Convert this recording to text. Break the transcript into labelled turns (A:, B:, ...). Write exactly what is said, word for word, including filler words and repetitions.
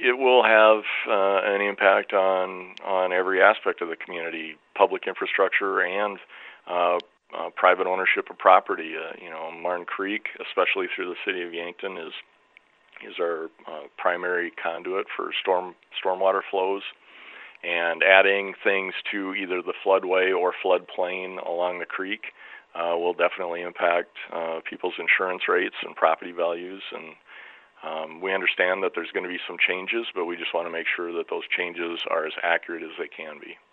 A: it will have uh, an impact on on every aspect of the community, public infrastructure and uh, uh, private ownership of property. Uh, you know, Martin Creek, especially through the city of Yankton, is is our uh, primary conduit for storm stormwater flows. And adding things to either the floodway or floodplain along the creek uh, will definitely impact uh, people's insurance rates and property values. And um, we understand that there's going to be some changes, but we just want to make sure that those changes are as accurate as they can be.